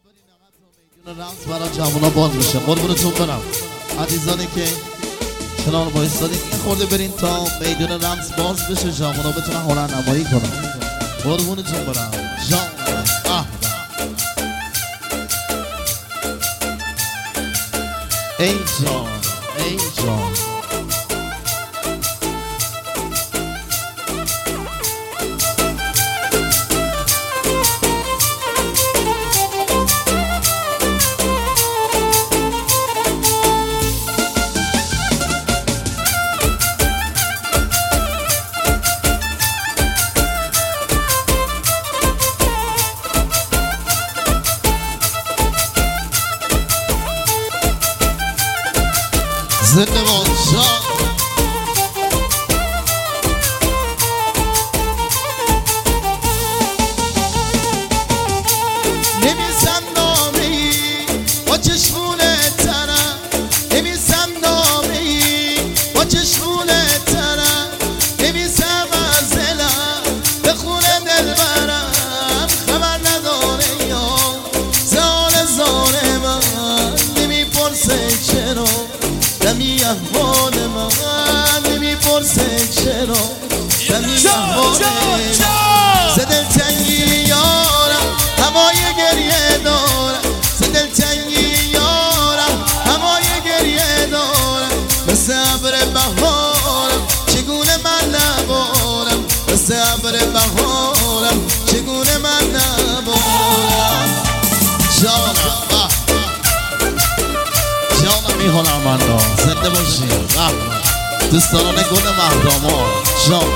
رمز برای جوونا باز بشه. قربونتون برم عزیزانی که کنار وایسادین یه خورده برین تا میدون رمز باز بشه، جوونا بتونن هنرنمایی کنن. قربونتون برم جان. ای جان ای جان زنده باد جان. نمیزم نامه ای با چشمون تنم، نمیزم نامه ای با چشمون تنم، نمیزم از دلم به خونه دل برم، خبر نداره یا زال زال من، نمیپرسه چرا دمی احوال من، نمیپرسه چرا دمی احوال من. ز دلتنگی یارم هوای گریه دارم، ز دلتنگی یارم هوای گریه دارم، مثل ابر بهارم چگونه من نبارم، مثل ابر بهارم چگونه من نبارم. جانم جانم می هنرمندا زنده باشید. دوستان گل مهداما جان.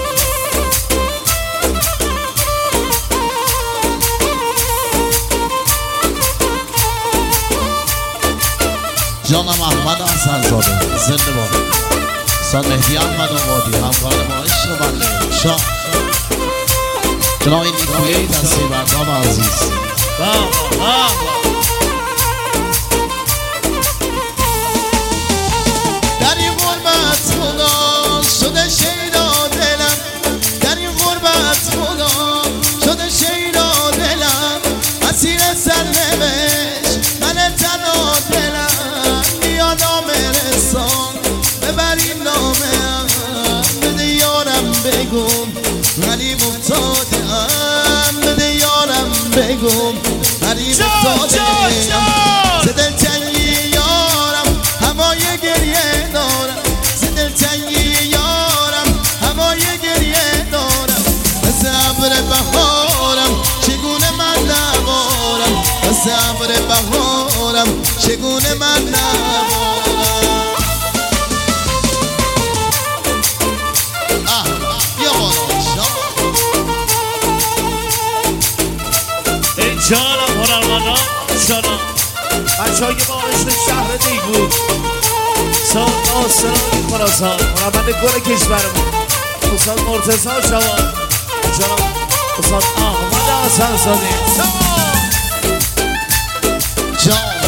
جانم احمد حسن‌زاده زنده باد. استاد مهدی احمد آبادی همکار ما عشق بنده شاه. جناب نیکویی دستیبردار عزیز. در این غربت خدا شده شیدا دلم، در این غربت خدا شده شیدا دلم، اسیر سرنوشت من تنها دلم، بیا نامه رسان ببر این نامه بده یارم بگم غریب افتادم، بده یارم بگم غریب افتادم. ز دلتنگی یارم هوای گریه دارم، ز دلتنگی یارم هوای گریه دارم، مثل ابر بهارم چگونه من نبارم، مثل ابر بهارم چگونه من نبارم. بیا بالا ای جانم هنرمندان جانم بچه های ما عشق شهر دیگو سال آسران خراسان هنرمند گل کشورمون استاد مرتضی جوان جانم استاد احمد حسن‌زاده جان.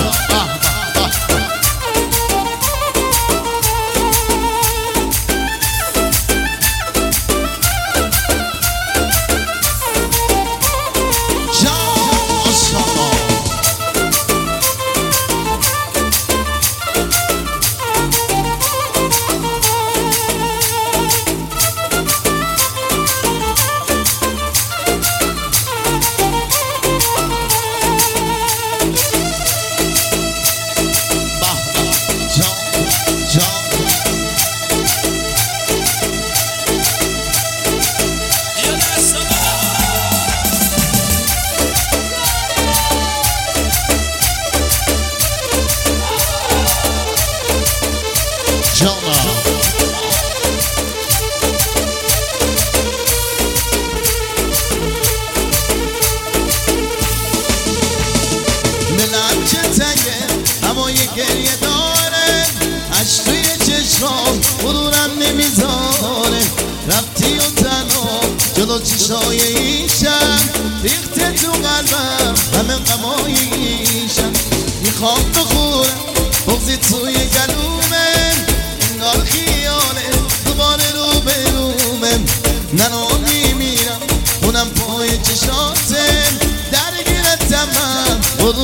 دلم که تنگه هوای گریه داره، عشق توی چشمام مرورم نمیذاره، رفتی و تنها جلو چشای ایشم، ریخته تو قلبم همه غمای ایشم، میخوام بخورم بغزی توی گلومه، انگار خیاله دوباره رو به رومه، ننو میمیرم اونم پای چشاتم، درگیرتم من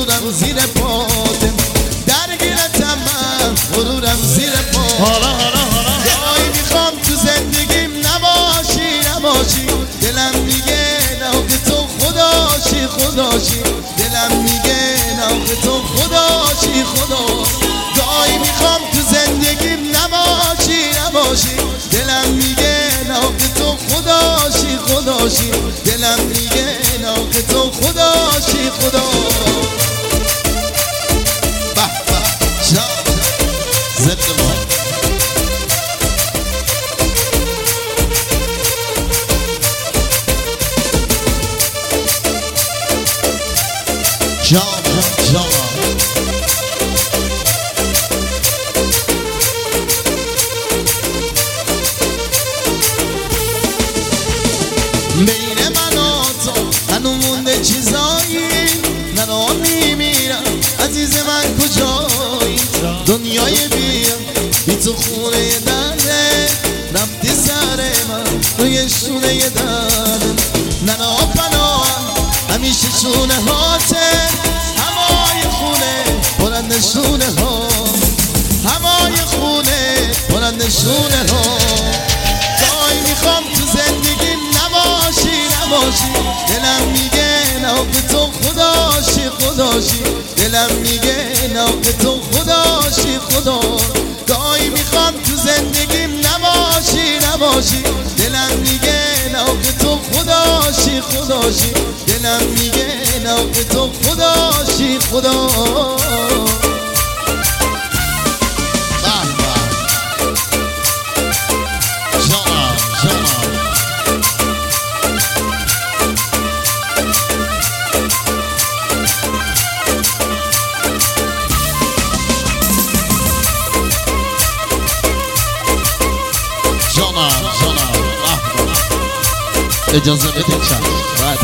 جایی میخوام تو زندگیم نباشی دلم میگه ناخه تو خداشی دلم میگه ناخه تو خداشی جایی میخوام تو زندگیم نباشی دلم میگه ناخه تو خداشی دلم میگه ناخه تو خداشی زد ما جان بین من و تو هنو مونده چیزایی ندارم میمیرم عزیز من کجایی دنیای بی تو خونه درده رفتی سر من روی شونه درده ننا پناه همیشه شونه هاته همای خونه بلند شونه ها همای خونه بلند شونه ها جایی میخوام تو زندگیم نباشی دلم میگه ناخه تو خداشی دلم میگه ناخه تو خداشی گاهی میخوام تو زندگیم نباشی دلم میگه ناخه تو خداشی دلم میگه ناخه تو خداشی اجازه بدید چند باید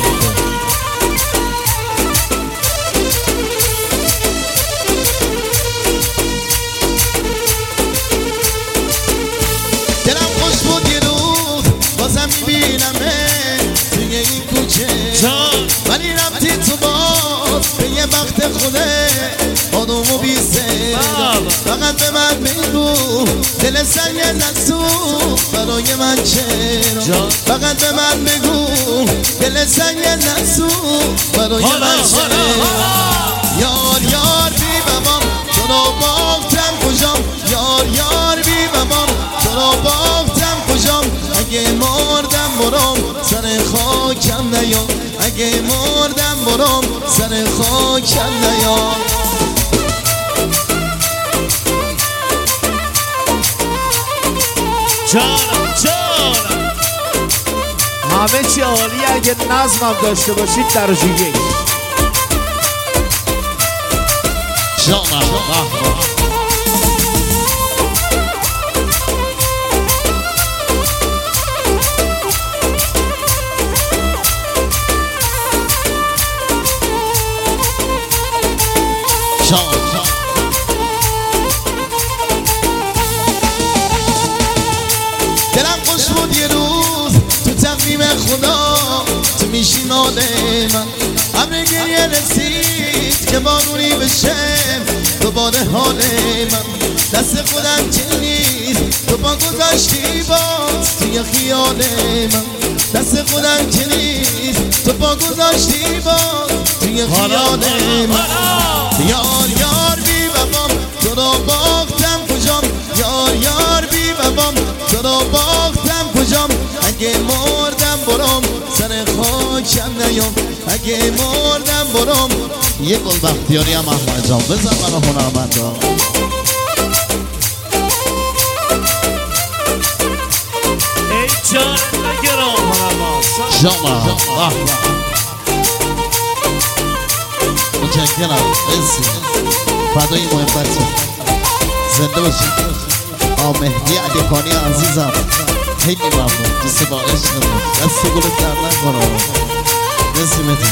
دلم خوش بود یه روز بازم میبینمه توی این کوچه ولی رفتی تو باز به یه وقت خوده آدمو بیسته فقط به من بگو دل سنگ نسوخ برای من چرا فقط به من بگو دل سنگ نسوخ برای من چرا یار بی بابام تو رو باختم کجام یار بی بابام تو رو باختم کجام اگه مردم برام سر خاکم نیام اگه مردم برام سر خاکم نیام جانم همه چی عالیه اگه نظمم داشته باشید درجه یک جانم دلم خوش بود یه روز تو تقویم خدا تو میشی مال من امر گریه رسید که بارونی بشه دوباره حال من دست خودم که نیست تو با گذاشتی باز توی خیال من دست خودم که نیست تو با گذاشتی باز توی خیال من یار بی بابام تو رو باختم کجام یار بی بابام تو رو باختم کجام اگه مردم برام سر خاکم نیام اگه مردم برام یه گل بختیاری هم احمد جان بزن برا هنرمندا ای جان نگرام جانم متشکرم مرسی فدای محبت زنده باشید مهدی علیخانی عزیزم خیلی ممنون دوست با عشقمون دست گلت در نکنم مرسی مهدی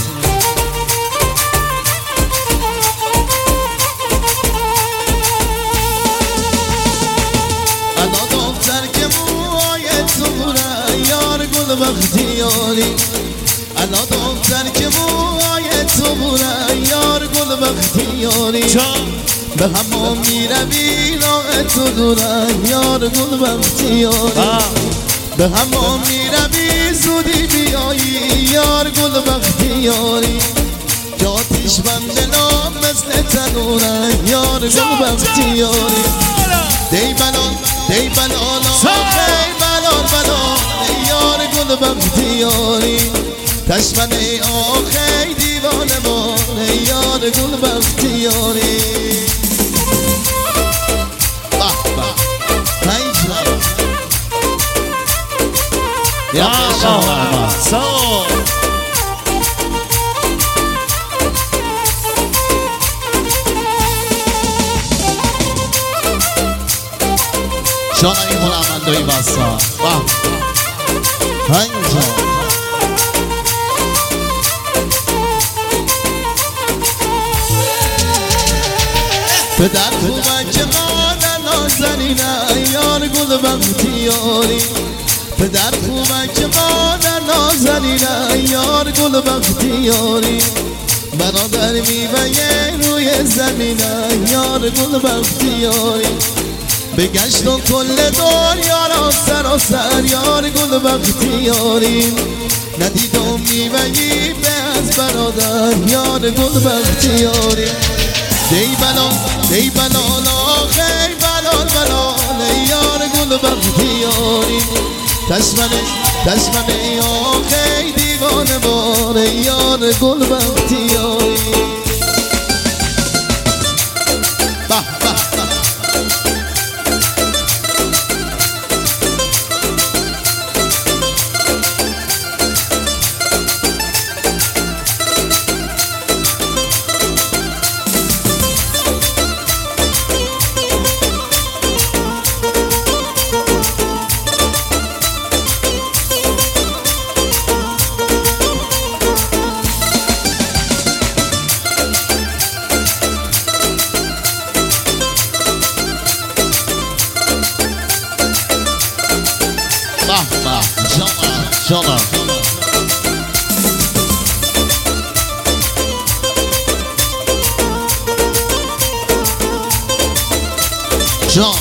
انا دختر که موهای تو بوره یار گل بختیاری انا دختر که موهای تو بوره یار گل بختیاری به همان میروی راه تو دورم یار گل بختیاری به همان میروی زودی بیایی یار گل بختیاری که آتیش من دلم مثل تنورم یار گل بختیاری دی بلال دی بلال آخی بلال بلال یار گل بختیاری تشمنه آخی دیوانه باره یار گل بختیاری یا سو جانایی هنرمندایی بسا اینجا پدر خوبن که مادر نازنینه یار گل بختیاری پدر خوبن که مادر نازنینه یار گل بختیاری برادر میوه روی زمینه یار گل بختیاری بگشت و کل دنیا را سراسر یار گل بختیاری ندیدم میوهی به از برادر یار گل بختیاری دی بلال دی بلال آخی بلال بلال یار گل بختیاری تشمنه آخی دیوانه باره یار گل بختیاری جانا جان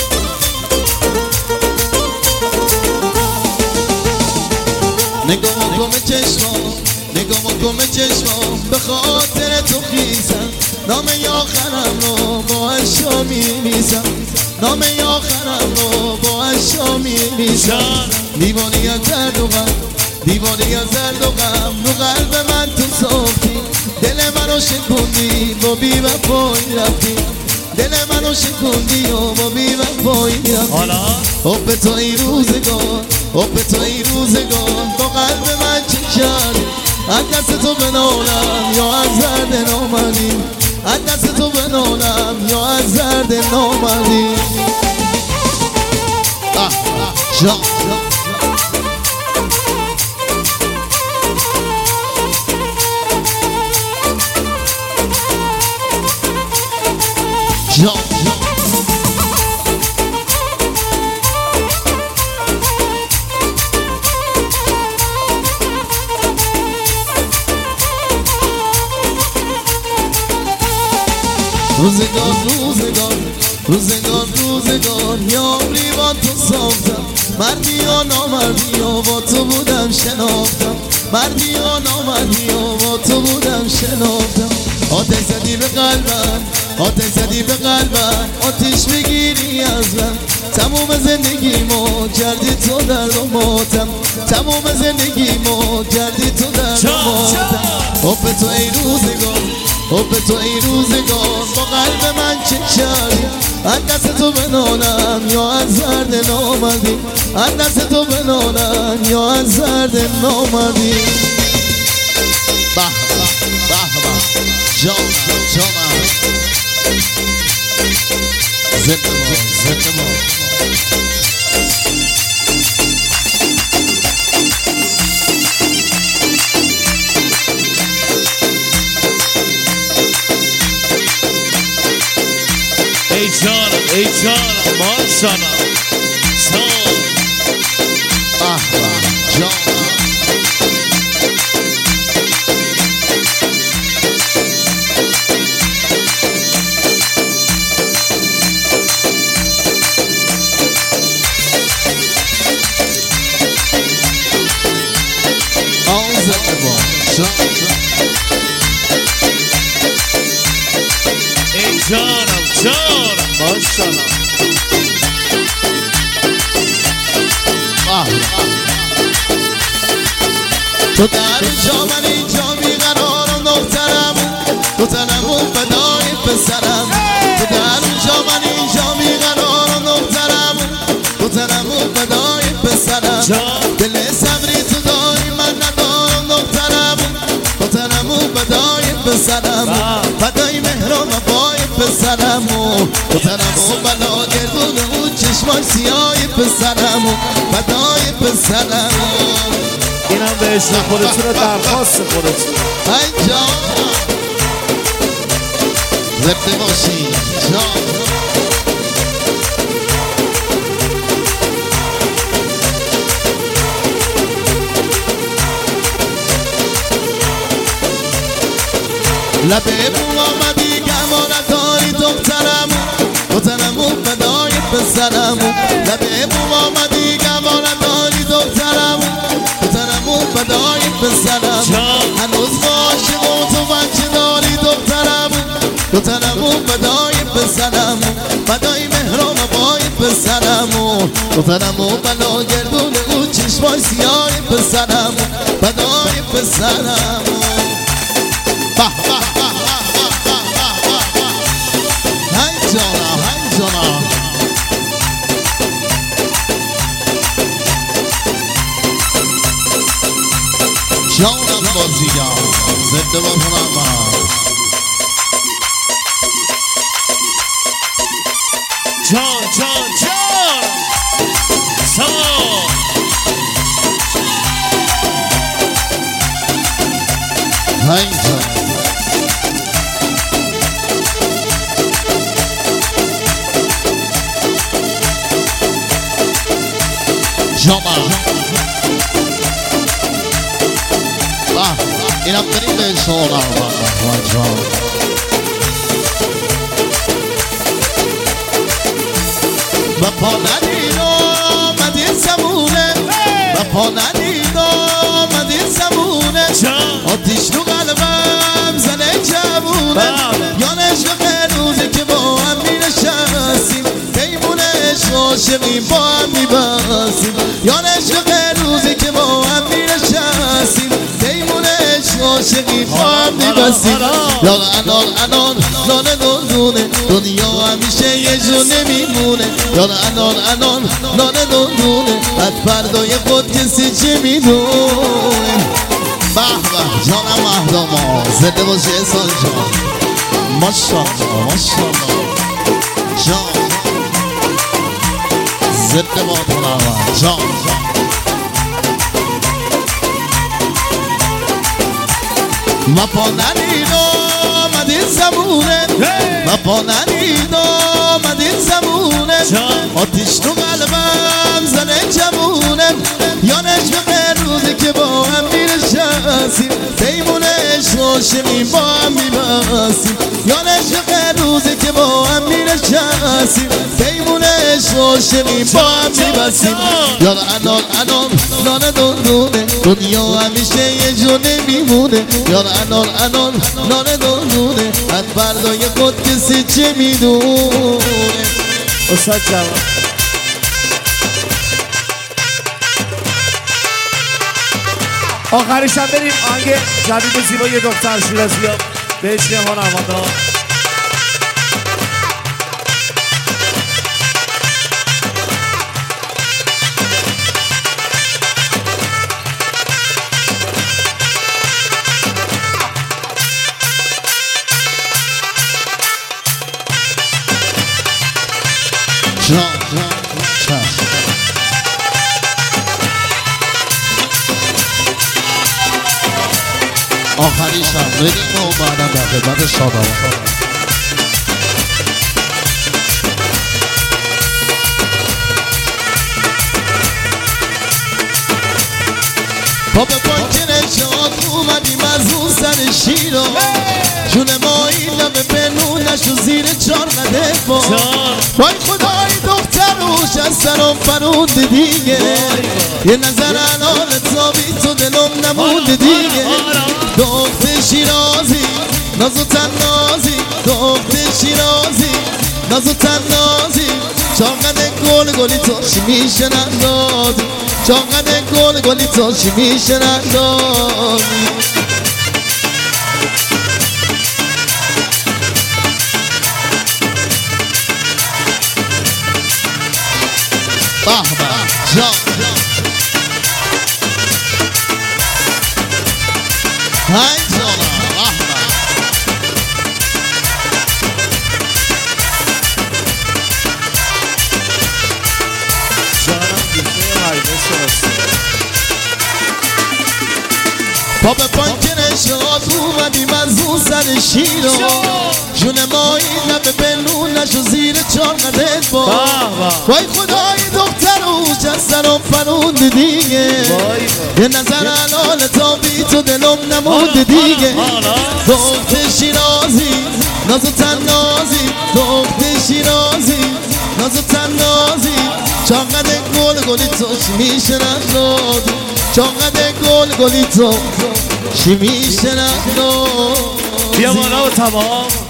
نگاه کن به چشمام به خاطر تو خیزم نام آخرم رو با اشا میمیزم نام آخرم رو با اشا میمیزم دیوانی از درد و غم دیوانی از درد و غم رو قلب من تو ساختی دل منو شکوندی با بی وفایی رفتی دل منو شکوندی و با بی وفایی رفتی حب تو ای روزگار حب تو ای روزگار با قلب من چه کردی از دست تو بنالم یا از درد نامردی از دست تو بنالم یا از درد نامردی جان روزگار یا عمری با تو ساختم مردی یا نامردی یا با تو بودم شناختم مردی یا نامردی یا با تو بودم شناختم آتش زدی به قلبم آتش زدی به قلبم آتش بگیری از من تموم زندگیمو کردی تو درد و ماتم تموم زندگیمو کردی تو درد و ماتم حب تو ای روزگار حب تو ای روزگار با قلب من چه کردی از دست تو بنالم یا از درد نامردی از دست تو بنالم یا از درد نامردی به به جان جانم زنده ما ای جانم ماشاءالله جانم جانم ماشاءالله. تو در اینجا من اینجا بیقرارم دخترم، تو تنمون فدای پسرم. تو در اینجا من اینجا بیقرارم دخترم، تو تنمون فدای پسرم. دل صبری تو داری من ندارم دخترم، تو تنمون فدای پسرم. فدای مهرم وفای پسرم، تو تنمون بلا گردون اون چشمای سیای پسرم، فدای پسرم. اینم به عشق خودتون رو درخواست خودتون. ای جان زبده باشی جان. لبه بوم آمدی گمانت داری دخترم، تو تنمون فدای پسرم. لبه بوم آمدی گمانت داری دخترم، تو تنمون فدای پسرم. هنوز عاشق و تو بچه داری دخترم، تو تنمون فدای پسرم. فدای مهرم وفای پسرم، تو تنمون بلا گردون اون چشمای سیاه پسرم، فدای پسرم. های جانا های جانا جانم بازیگر زنده با هنرمند. جان جان جان سلام. های جان جاما اینم بریم به شما جان. و پا ندید آمدین زمونه، و پا ندید آمدین زمونه. آتیش رو قلبم زنه جوونه، یانش رو خیروزه که با هم می نشستیم، پیمونش عاشقیم با هم می بستیم. یانش رو خیروزه که با هم می نشستیم، پیمونش عاشقیم با هم می بستیم. یا انان انان نان دندونه، دنیا همیشه یه جونه میمونه. یا انان انان نان دندونه، از فردای خود کسی چه میدونه. به به جانم مهداما زنده باشی احسان جان. ماشاءالله ماشاءالله جان زنده با هنرمند جان. و پا ندید آمدین زمونه، و پا ندید آمدین زمونه. آتیش تو قلبم زنه جمونه، یانش به روزی که با هم می نشستیم، پیمونش عاشقیم با هم می بستیم. یانش به روزی که با هم می نشستیم، پیمونش عاشقیم با هم می بستیم. یا انان انان نان دندونه، دنیا همیشه یه جونه میمونه. یا انان انان نان دندونه، از فردای خود کسی چه میدونه. استاد جوان آخرش هم بریم آهنگ جدید زیبای دکتر شیرازی ها به عشق هنرمندان. آخری شب بریم و بعدم در خدمت شاداباد. پا به پاک نشاد اومدیم از اون سر شیرا، جون ما این لبه پنونش و زیر چار قده با. وای خدای دختروش از سرم فرود دیگه، یه نظر انال تابی تو دلم نمونده دیگه. دختر شیرازی ناز و تنازی، دختر شیرازی ناز و تنازی چاقد گل گلی تو چی میشه نندازی چاقد گل گلی تو چی میشه نندازی به به جان های جانم به به جانم گیفه هایده شرسته پا به پانک نشاد اومدیم از اون سر شیرا جون مایی لب بلون نشو زیر چاقدت با وای خدای دخترو جسترم فروند دیگه یه نظر حلال تا بی تو دلم نمود دیگه دختر شیرازی ناز و تنازی دختر شیرازی ناز و تنازی چاقد گل گلی تو چی میشه نندازی چاقد گل گلی تو چی میشه نندازی بیا بالا و تمام